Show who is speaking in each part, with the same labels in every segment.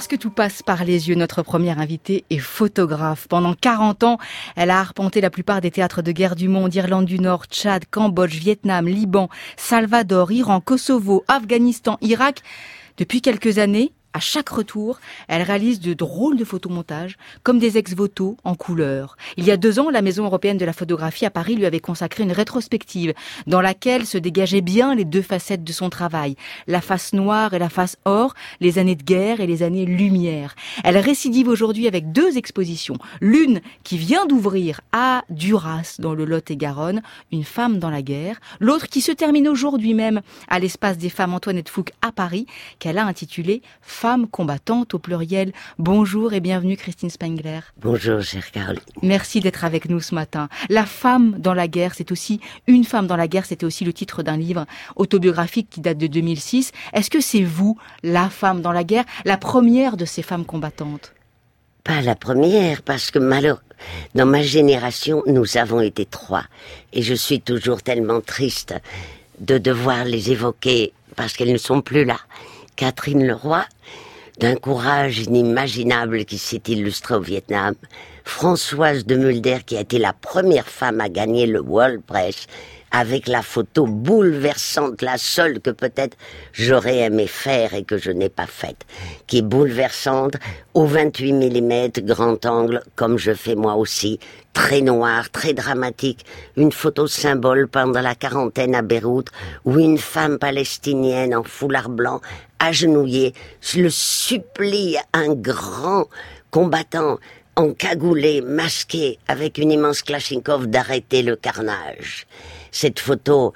Speaker 1: Parce que tout passe par les yeux, notre première invitée est photographe. Pendant 40 ans, elle a arpenté la plupart des théâtres de guerre du monde, Irlande du Nord, Tchad, Cambodge, Vietnam, Liban, Salvador, Iran, Kosovo, Afghanistan, Irak. Depuis quelques années, à chaque retour, elle réalise de drôles de photomontages, comme des ex-voto en couleur. Il y a 2 ans, la Maison européenne de la photographie à Paris lui avait consacré une rétrospective dans laquelle se dégageaient bien les 2 facettes de son travail, la face noire et la face or, les années de guerre et les années lumière. Elle récidive aujourd'hui avec 2 expositions. L'une qui vient d'ouvrir à Duras, dans le Lot-et-Garonne, Une femme dans la guerre. L'autre qui se termine aujourd'hui même à l'Espace des femmes Antoinette Fouque à Paris, qu'elle a intitulée Femmes combattantes au pluriel. Bonjour et bienvenue Christine Spengler.
Speaker 2: Bonjour chère Caroline.
Speaker 1: Merci d'être avec nous ce matin. La femme dans la guerre, c'est aussi Une femme dans la guerre, c'était aussi le titre d'un livre autobiographique qui date de 2006. Est-ce que c'est vous, la femme dans la guerre, la première de ces femmes combattantes?
Speaker 2: Pas la première, parce que dans ma génération, nous avons été 3. Et je suis toujours tellement triste de devoir les évoquer, parce qu'elles ne sont plus là. Catherine Leroy, d'un courage inimaginable qui s'est illustré au Vietnam. Françoise de Mulder, qui a été la première femme à gagner le World Press, avec la photo bouleversante, la seule que peut-être j'aurais aimé faire et que je n'ai pas faite, qui est bouleversante, au 28 mm, grand angle, comme je fais moi aussi, très noir, très dramatique, une photo symbole pendant la quarantaine à Beyrouth, où une femme palestinienne en foulard blanc, agenouillée, le supplie un grand combattant encagoulé, masqué, avec une immense Kalachnikov d'arrêter le carnage. Cette photo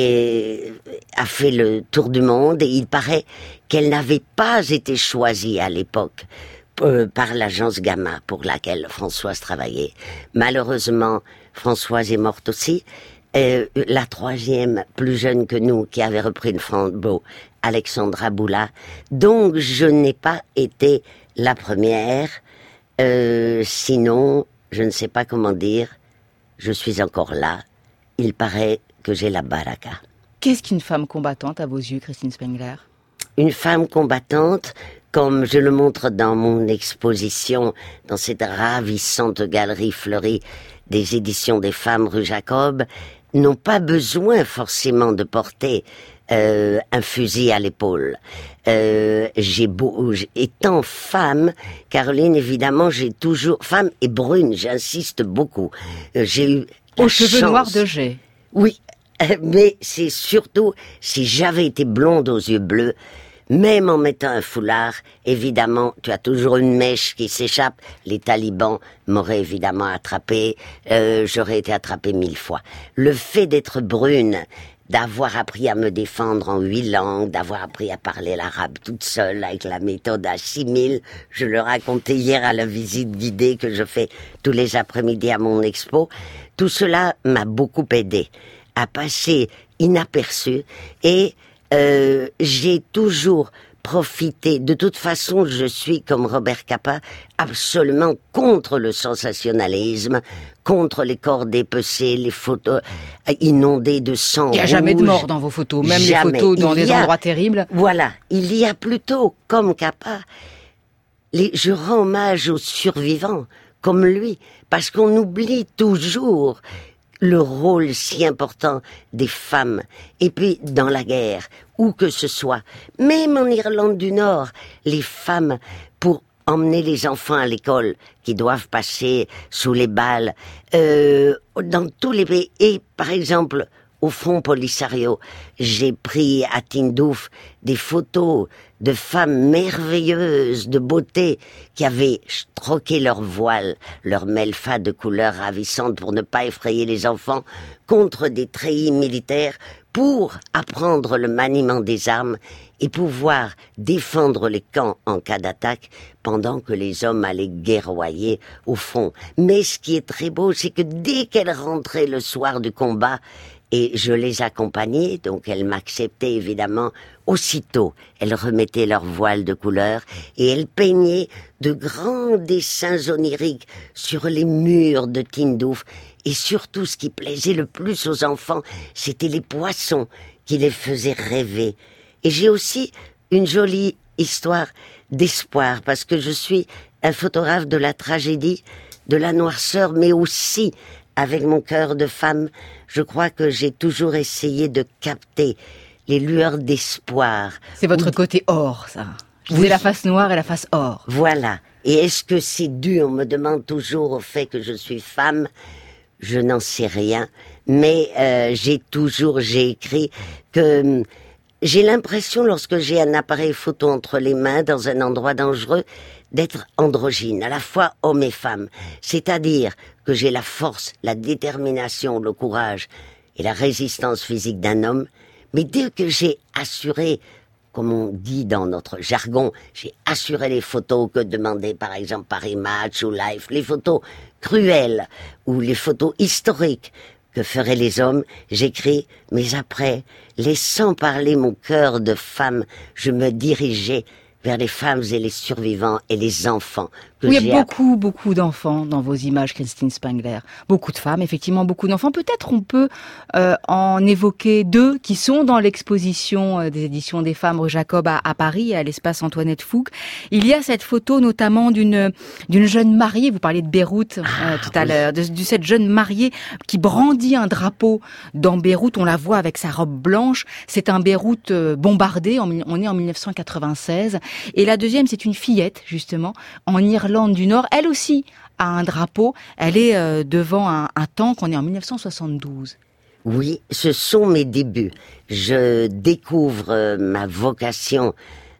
Speaker 2: a fait le tour du monde et il paraît qu'elle n'avait pas été choisie à l'époque par l'agence Gamma pour laquelle Françoise travaillait. Malheureusement, Françoise est morte aussi. La 3e, plus jeune que nous, qui avait repris le flambeau, Alexandra Boula. Donc, je n'ai pas été la première. Sinon, je ne sais pas comment dire, je suis encore là. Il paraît que j'ai la baraka.
Speaker 1: Qu'est-ce qu'une femme combattante à vos yeux, Christine Spengler?
Speaker 2: Une femme combattante, comme je le montre dans mon exposition, dans cette ravissante galerie fleurie des éditions des femmes rue Jacob, n'ont pas besoin forcément de porter un fusil à l'épaule. Étant femme, Caroline, évidemment, j'ai toujours... Femme et brune, j'insiste beaucoup. J'ai eu
Speaker 1: aux cheveux noirs de G.
Speaker 2: Oui, mais c'est surtout, si j'avais été blonde aux yeux bleus, même en mettant un foulard, évidemment, tu as toujours une mèche qui s'échappe. Les talibans m'auraient évidemment attrapé, j'aurais été attrapée 1000 fois. Le fait d'être brune, d'avoir appris à me défendre en 8 langues, d'avoir appris à parler l'arabe toute seule avec la méthode à 6000, je le racontais hier à la visite guidée que je fais tous les après-midi à mon expo, tout cela m'a beaucoup aidé à passer inaperçu et j'ai toujours profité. De toute façon, je suis, comme Robert Capa, absolument contre le sensationnalisme, contre les corps dépecés, les photos inondées de sang rouge.
Speaker 1: Il n'y a jamais de mort dans vos photos, même jamais. Les photos dans des endroits terribles.
Speaker 2: Voilà, il y a plutôt, comme Capa, je rends hommage aux survivants, comme lui, parce qu'on oublie toujours le rôle si important des femmes. Et puis, dans la guerre, où que ce soit, même en Irlande du Nord, les femmes, pour emmener les enfants à l'école, qui doivent passer sous les balles, dans tous les pays, et par exemple, au Front Polisario, j'ai pris à Tindouf des photos de femmes merveilleuses, de beauté, qui avaient troqué leur voile, leur melfa de couleur ravissante pour ne pas effrayer les enfants, contre des treillis militaires pour apprendre le maniement des armes et pouvoir défendre les camps en cas d'attaque pendant que les hommes allaient guerroyer au front. Mais ce qui est très beau, c'est que dès qu'elles rentraient le soir du combat, et je les accompagnais, donc elles m'acceptaient évidemment aussitôt. Elles remettaient leur voile de couleur et elles peignaient de grands dessins oniriques sur les murs de Tindouf. Et surtout, ce qui plaisait le plus aux enfants, c'était les poissons qui les faisaient rêver. Et j'ai aussi une jolie histoire d'espoir, parce que je suis un photographe de la tragédie, de la noirceur, mais aussi, avec mon cœur de femme, je crois que j'ai toujours essayé de capter les lueurs d'espoir.
Speaker 1: C'est votre côté or, ça. Je disais la face noire et la face or.
Speaker 2: Voilà. Et est-ce que c'est dû, on me demande toujours, au fait que je suis femme? Je n'en sais rien. Mais j'ai écrit que j'ai l'impression, lorsque j'ai un appareil photo entre les mains, dans un endroit dangereux, d'être androgyne, à la fois homme et femme. C'est-à-dire que j'ai la force, la détermination, le courage et la résistance physique d'un homme. Mais dès que j'ai assuré, comme on dit dans notre jargon, j'ai assuré les photos que demandait par exemple Paris Match ou Life, les photos cruelles ou les photos historiques que feraient les hommes, j'écris, mais après, laissant parler mon cœur de femme, je me dirigeais vers les femmes et les survivants et les enfants.
Speaker 1: Oui, il y a beaucoup d'enfants dans vos images, Christine Spengler. Beaucoup de femmes, effectivement, beaucoup d'enfants. Peut-être on peut en évoquer 2 qui sont dans l'exposition des éditions des femmes rue Jacob à Paris, à l'espace Antoinette Fouque. Il y a cette photo notamment d'une jeune mariée, vous parliez de Beyrouth tout à l'heure, de cette jeune mariée qui brandit un drapeau dans Beyrouth. On la voit avec sa robe blanche. C'est un Beyrouth bombardé, on est en 1996. Et la deuxième, c'est une fillette, justement, en Irlande du Nord. Elle aussi a un drapeau. Elle est devant un tank. On est en 1972.
Speaker 2: Oui, ce sont mes débuts. Je découvre ma vocation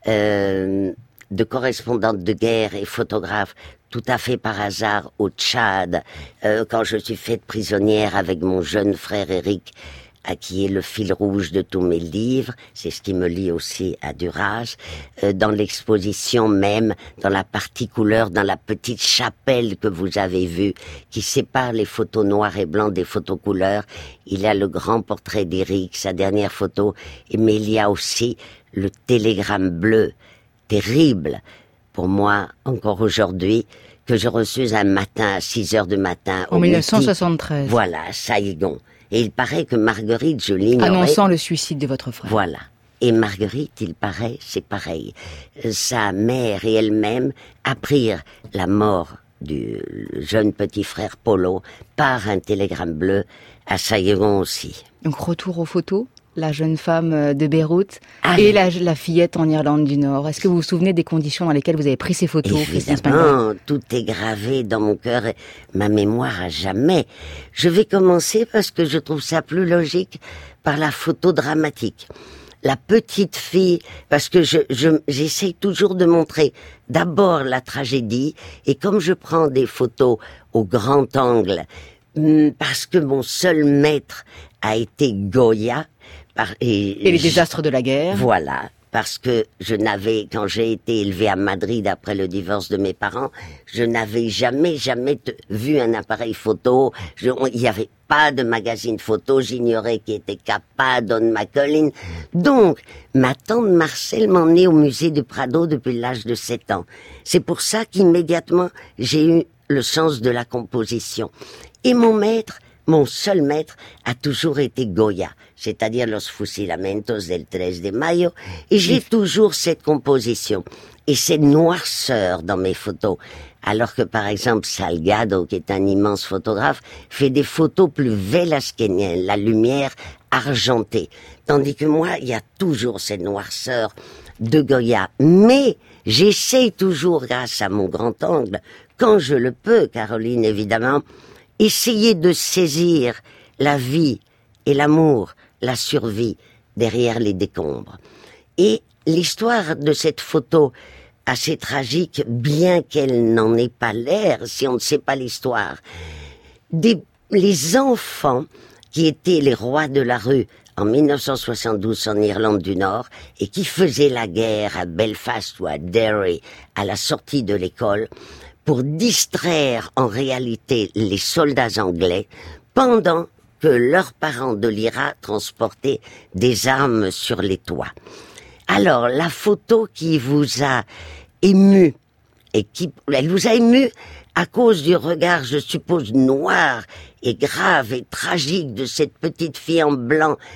Speaker 2: de correspondante de guerre et photographe tout à fait par hasard au Tchad, quand je suis faite prisonnière avec mon jeune frère Eric, à qui est le fil rouge de tous mes livres, c'est ce qui me lie aussi à Duras, dans l'exposition même, dans la partie couleur, dans la petite chapelle que vous avez vue, qui sépare les photos noires et blancs des photos couleurs, il y a le grand portrait d'Éric, sa dernière photo, mais il y a aussi le télégramme bleu, terrible, pour moi, encore aujourd'hui, que je reçus un matin, à 6h du matin.
Speaker 1: En 1973.
Speaker 2: Voilà, à Saïgon. Et il paraît que Marguerite, je l'ignorais.
Speaker 1: Annonçant le suicide de votre frère.
Speaker 2: Voilà. Et Marguerite, il paraît, c'est pareil. Sa mère et elle-même apprirent la mort du jeune petit frère Polo par un télégramme bleu à Saïgon aussi.
Speaker 1: Donc retour aux photos, la jeune femme de Beyrouth et la fillette en Irlande du Nord. Est-ce que vous vous souvenez des conditions dans lesquelles vous avez pris ces photos, Christine Spengler ?
Speaker 2: Évidemment, tout est gravé dans mon cœur et ma mémoire à jamais. Je vais commencer parce que je trouve ça plus logique par la photo dramatique. La petite fille, parce que j'essaye toujours de montrer d'abord la tragédie, et comme je prends des photos au grand angle, parce que mon seul maître a été Goya, et
Speaker 1: les désastres de la guerre.
Speaker 2: Voilà, parce que quand j'ai été élevée à Madrid après le divorce de mes parents, je n'avais jamais vu un appareil photo. Il n'y avait pas de magazine photo, j'ignorais qui était Capa, Don McCullin. Donc, ma tante Marcel m'emmenait au musée du Prado depuis l'âge de 7 ans. C'est pour ça qu'immédiatement, j'ai eu le sens de la composition. Et mon seul maître a toujours été Goya, c'est-à-dire Los Fusilamentos del 13 de Mayo, et j'ai toujours cette composition et cette noirceur dans mes photos, alors que par exemple Salgado, qui est un immense photographe, fait des photos plus vélasquéniennes, la lumière argentée, tandis que moi, il y a toujours cette noirceur de Goya, mais j'essaye toujours, grâce à mon grand angle, quand je le peux, Caroline, évidemment, essayer de saisir la vie et l'amour, la survie derrière les décombres. Et l'histoire de cette photo assez tragique, bien qu'elle n'en ait pas l'air, si on ne sait pas l'histoire, les enfants qui étaient les rois de la rue en 1972 en Irlande du Nord et qui faisaient la guerre à Belfast ou à Derry à la sortie de l'école, pour distraire en réalité les soldats anglais pendant que leurs parents de l'IRA transportaient des armes sur les toits. Alors, la photo qui vous a ému, elle vous a ému à cause du regard, je suppose, noir et grave et tragique de cette petite fille en blanc,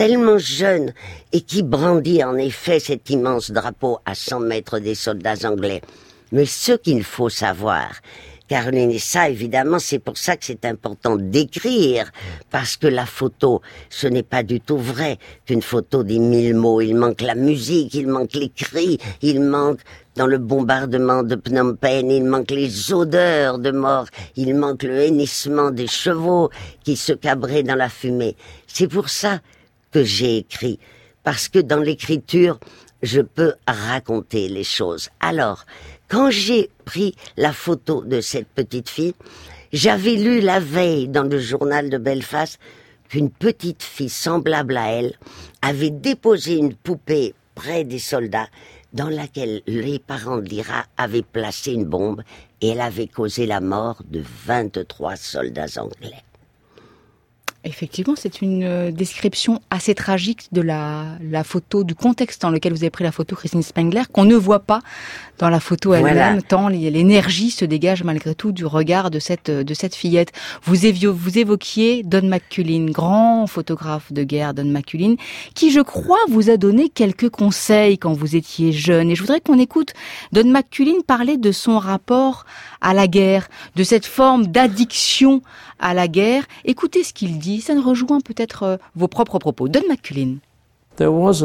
Speaker 2: tellement jeune et qui brandit en effet cet immense drapeau à 100 mètres des soldats anglais. Mais ce qu'il faut savoir, Caroline, et ça évidemment c'est pour ça que c'est important d'écrire, parce que la photo, ce n'est pas du tout vrai qu'une photo dit 1000 mots. Il manque la musique, il manque les cris, il manque dans le bombardement de Phnom Penh, il manque les odeurs de mort, il manque le hennissement des chevaux qui se cabraient dans la fumée. C'est pour ça que j'ai écrit, parce que dans l'écriture, je peux raconter les choses. Alors, quand j'ai pris la photo de cette petite fille, j'avais lu la veille dans le journal de Belfast qu'une petite fille semblable à elle avait déposé une poupée près des soldats dans laquelle les parents de l'IRA avaient placé une bombe et elle avait causé la mort de 23 soldats anglais.
Speaker 1: Effectivement, c'est une description assez tragique de la photo, du contexte dans lequel vous avez pris la photo, Christine Spengler, qu'on ne voit pas dans la photo elle-même, voilà. Tant l'énergie se dégage malgré tout du regard de cette fillette. Vous évoquiez Don McCullin, grand photographe de guerre, Don McCullin, qui, je crois, vous a donné quelques conseils quand vous étiez jeune. Et je voudrais qu'on écoute Don McCullin parler de son rapport à la guerre, de cette forme d'addiction à la guerre. Écoutez ce qu'il dit, ça ne rejoint peut-être vos propres propos. Don McCullin.
Speaker 3: Il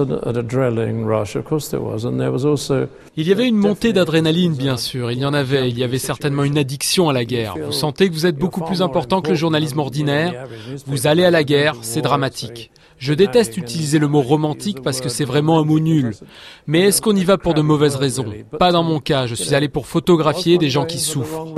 Speaker 3: y avait une montée d'adrénaline, bien sûr, il y avait certainement une addiction à la guerre. Vous sentez que vous êtes beaucoup plus important que le journalisme ordinaire, vous allez à la guerre, c'est dramatique. Je déteste utiliser le mot romantique parce que c'est vraiment un mot nul. Mais est-ce qu'on y va pour de mauvaises raisons? Pas dans mon cas, je suis allé pour photographier des gens qui souffrent.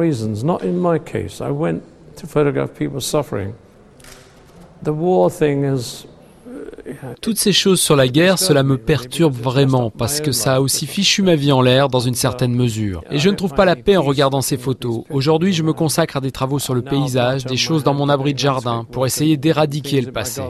Speaker 3: Toutes ces choses sur la guerre, cela me perturbe vraiment parce que ça a aussi fichu ma vie en l'air dans une certaine mesure. Et je ne trouve pas la paix en regardant ces photos. Aujourd'hui, je me consacre à des travaux sur le paysage, des choses dans mon abri de jardin pour essayer d'éradiquer le passé.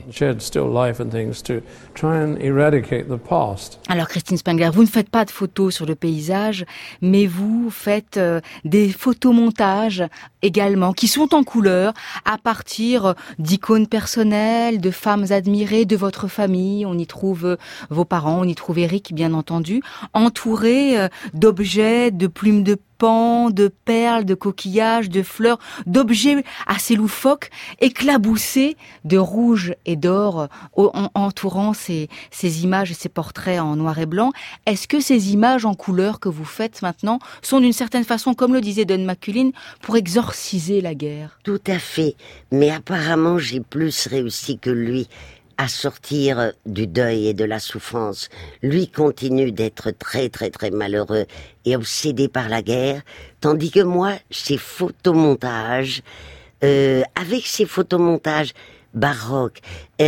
Speaker 1: Alors Christine Spengler, vous ne faites pas de photos sur le paysage, mais vous faites des photomontages également qui sont en couleur à partir d'icônes personnelles, de femmes admirées, de votre famille. On y trouve vos parents, on y trouve Eric, bien entendu, entouré d'objets, de plumes de pan, de perles, de coquillages, de fleurs, d'objets assez loufoques, éclaboussés de rouge et d'or, entourant ces images et ces portraits en noir et blanc. Est-ce que ces images en couleur que vous faites maintenant sont d'une certaine façon, comme le disait Don McCullin, pour exorciser la guerre?
Speaker 2: Tout à fait, mais apparemment j'ai plus réussi que lui à sortir du deuil et de la souffrance. Lui continue d'être très très très malheureux et obsédé par la guerre, tandis que moi, ces photomontages, avec ces photomontages baroques,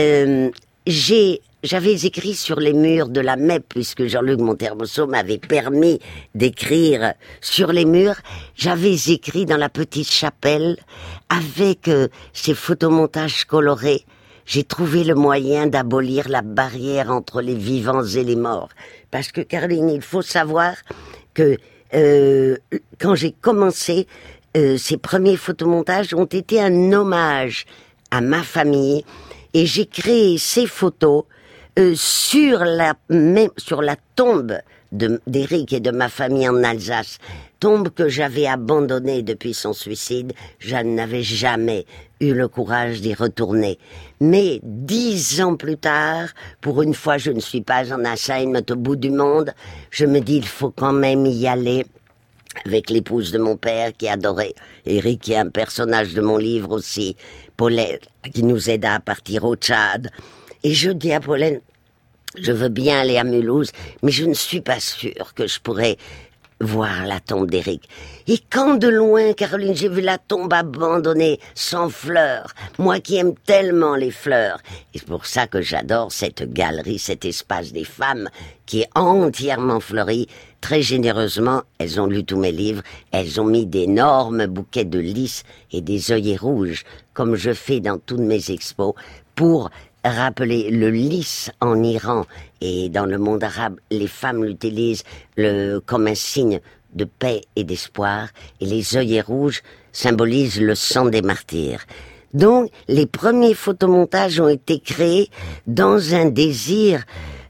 Speaker 2: j'avais écrit sur les murs de la MEP, puisque Jean-Luc Montermoso m'avait permis d'écrire sur les murs. J'avais écrit dans la petite chapelle avec ces photomontages colorés. J'ai trouvé le moyen d'abolir la barrière entre les vivants et les morts. Parce que, Caroline, il faut savoir que quand j'ai commencé, ces premiers photomontages ont été un hommage à ma famille. Et j'ai créé ces photos sur la tombe d'Éric et de ma famille en Alsace. Tombe que j'avais abandonnée depuis son suicide. Je n'avais jamais eu le courage d'y retourner. Mais 10 ans plus tard, pour une fois je ne suis pas en assignment au bout du monde, je me dis il faut quand même y aller. Avec l'épouse de mon père qui adorait Éric, qui est un personnage de mon livre aussi, Paulette, qui nous aida à partir au Tchad. Et je dis à Paulette, je veux bien aller à Mulhouse, mais je ne suis pas sûre que je pourrais voir la tombe d'Éric. Et quand de loin, Caroline, j'ai vu la tombe abandonnée, sans fleurs, moi qui aime tellement les fleurs, et c'est pour ça que j'adore cette galerie, cet espace des femmes, qui est entièrement fleuri. Très généreusement, elles ont lu tous mes livres, elles ont mis d'énormes bouquets de lys et des œillets rouges, comme je fais dans toutes mes expos, pour rappeler le lys en Iran et dans le monde arabe, les femmes l'utilisent comme un signe de paix et d'espoir, et les œillets rouges symbolisent le sang des martyrs. Donc, les premiers photomontages ont été créés dans un désir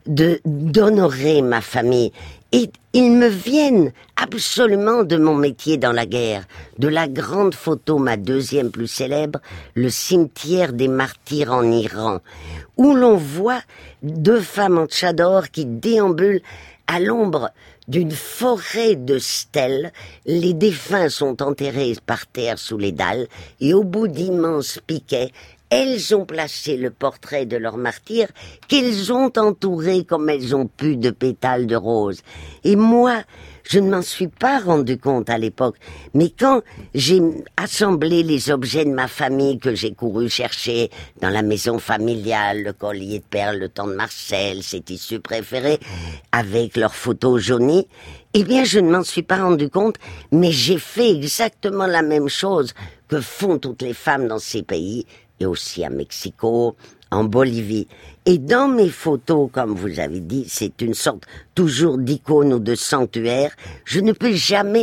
Speaker 2: d'honorer ma famille. Et ils me viennent absolument de mon métier dans la guerre, de la grande photo, ma deuxième plus célèbre, le cimetière des martyrs en Iran, où l'on voit 2 femmes en tchador qui déambulent à l'ombre d'une forêt de stèles. Les défunts sont enterrés par terre sous les dalles, et au bout d'immenses piquets, elles ont placé le portrait de leur martyr qu'elles ont entouré comme elles ont pu de pétales de rose. Et moi, je ne m'en suis pas rendu compte à l'époque, mais quand j'ai assemblé les objets de ma famille que j'ai couru chercher dans la maison familiale, le collier de perles, le temps de Marcel, ses tissus préférés, avec leurs photos jaunies, eh bien je ne m'en suis pas rendu compte, mais j'ai fait exactement la même chose que font toutes les femmes dans ces pays, et aussi à Mexico, en Bolivie. Et dans mes photos, comme vous avez dit, c'est une sorte toujours d'icône ou de sanctuaire. Je ne peux jamais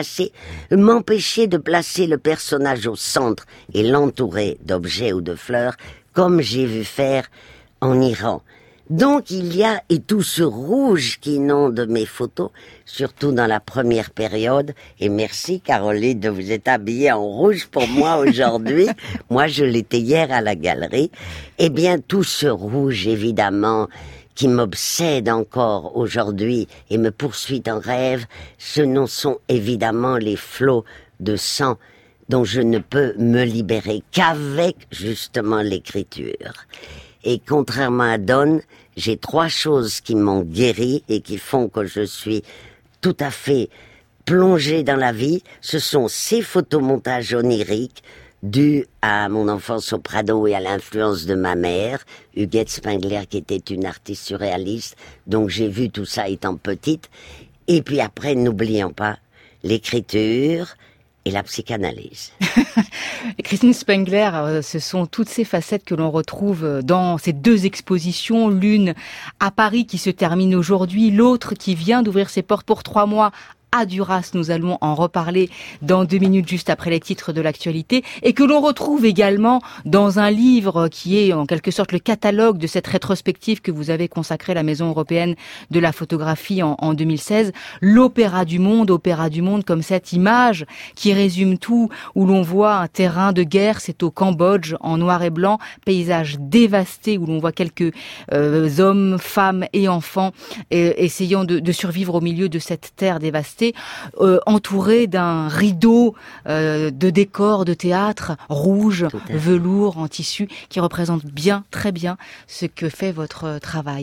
Speaker 2: m'empêcher de placer le personnage au centre et l'entourer d'objets ou de fleurs, comme j'ai vu faire en Iran. Donc il y a, et tout ce rouge qui inonde mes photos, surtout dans la première période, et merci Caroline de vous être habillée en rouge pour moi aujourd'hui, moi je l'étais hier à la galerie, eh bien tout ce rouge évidemment qui m'obsède encore aujourd'hui et me poursuit en rêve, ce ne sont évidemment les flots de sang dont je ne peux me libérer qu'avec justement l'écriture. Et contrairement à Don, j'ai 3 choses qui m'ont guéri et qui font que je suis tout à fait plongée dans la vie. Ce sont ces photomontages oniriques dus à mon enfance au Prado et à l'influence de ma mère, Huguette Spengler, qui était une artiste surréaliste. Donc j'ai vu tout ça étant petite. Et puis après, n'oublions pas l'écriture et la psychanalyse.
Speaker 1: Christine Spengler, ce sont toutes ces facettes que l'on retrouve dans ces 2 expositions, l'une à Paris qui se termine aujourd'hui, l'autre qui vient d'ouvrir ses portes pour 3 mois à Duras. Nous allons en reparler dans 2 minutes juste après les titres de l'actualité, et que l'on retrouve également dans un livre qui est en quelque sorte le catalogue de cette rétrospective que vous avez consacrée à la Maison européenne de la photographie en 2016, l'Opéra du Monde comme cette image qui résume tout, où l'on voit un terrain de guerre, c'est au Cambodge, en noir et blanc, paysage dévasté où l'on voit quelques hommes, femmes et enfants essayant de survivre au milieu de cette terre dévastée, entouré d'un rideau de décors de théâtre rouge, velours, en tissu, qui représente bien, très bien ce que fait votre travail.